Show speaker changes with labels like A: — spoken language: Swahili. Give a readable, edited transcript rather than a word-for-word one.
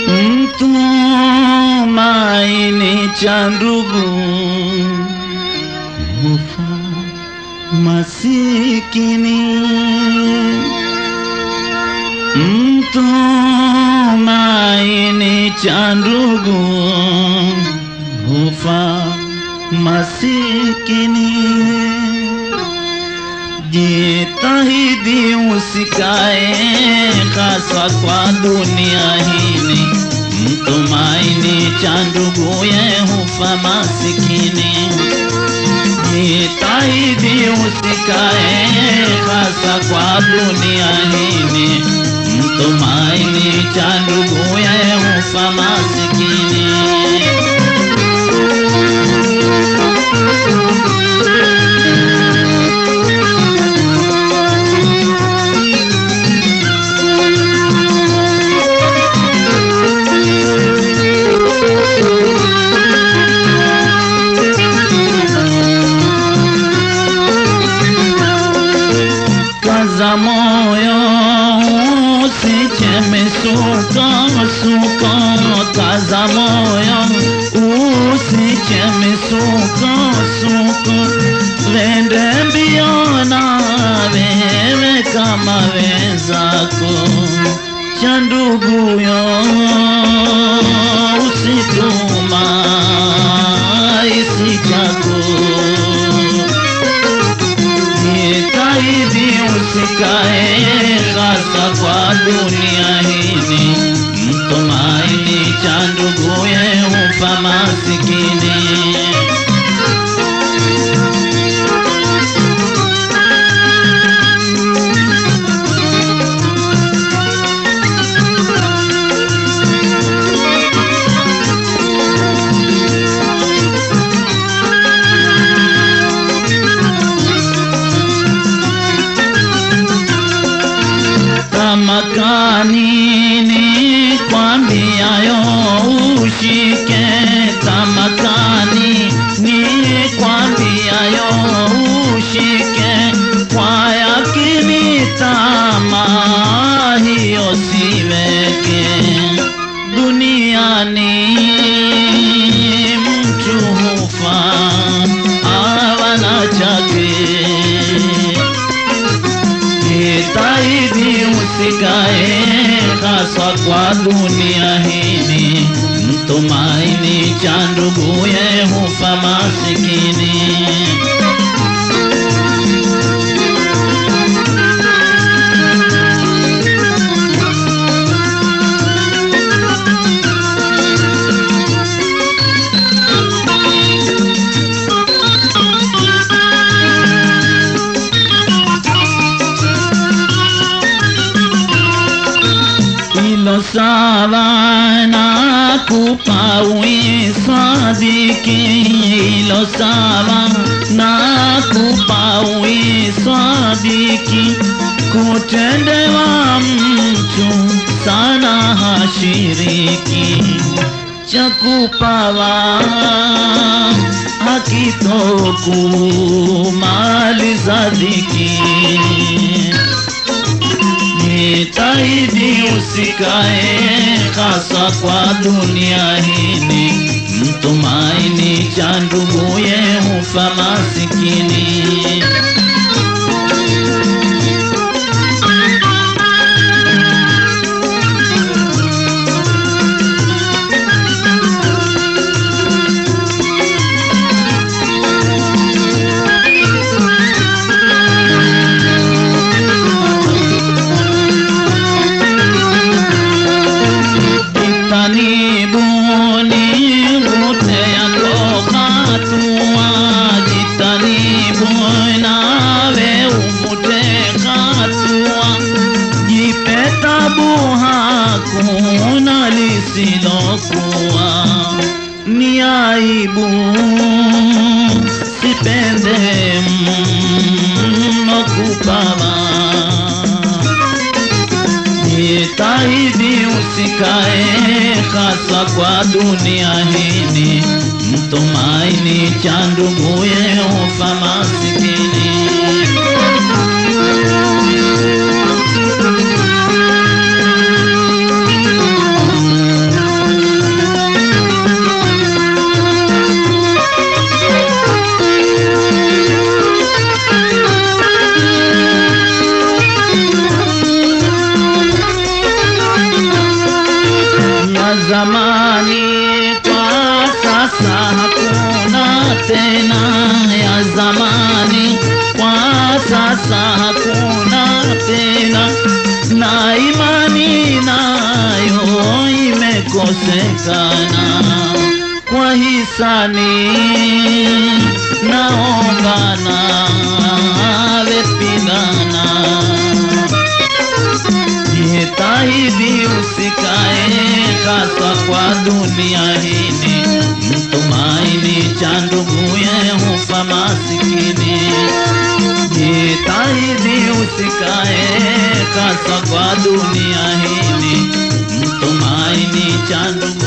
A: Mtumaini cha ndugu hufa masikini. Mtumaini cha ndugu hufa masikini. Jitahidi usikae hasa kwa dunia hii. Mtumaini cha ndugu ye hufa masikini. Jitahidi usikae hasa kwa dunia hii. Mtumaini cha ndugu ye hufa masikini. Kaza moyo usicheme suka suka. Kaza moyo usicheme suka suka. Wende mbio na wewe kama wenzako. Cha nduguyo usituma isi chako. Jitahidi usikae hasa kwa dunia hii. Mtumaini cha ndugu ye hufa masikini. Tamakani kwambiayo ushike. Tamakani kwambiayo ushike. Kwa yakini tamaa hiyo siweke. Duniani mtu hufa hawana chake. Jitahidi usikae hasa kwa dunia hii. Mtumaini cha ndugu ye hufa masikini. Sawa na kupa uisadiki. Ilo sawa na kupa uisadiki. Kutendewa mtu sana hashiriki. Cha kupawa hakitokumaliza dhiki. Jitahidi usikae hasa kwa dunia hii. Mtumaini cha ndugu ye hufa masikini. Hakuna lisilokuwa ni aibu. Sipende mno kupawa. Jitahidi usikae hasa kwa dunia hii. Mtumaini cha ndugu ye hufa masikini. ya zamani kwa sasa hakuna tena, ya zamani kwa sasa hakuna tena, na imani nayo imekosekana. Kwa hisani naombana wepigana, jitahidi usikae kaswa kwa dunia hini, mtumaini cha nduguye hufa masikini. Jitahidi usikae kaswa kwa dunia hini, mtumaini cha nduguye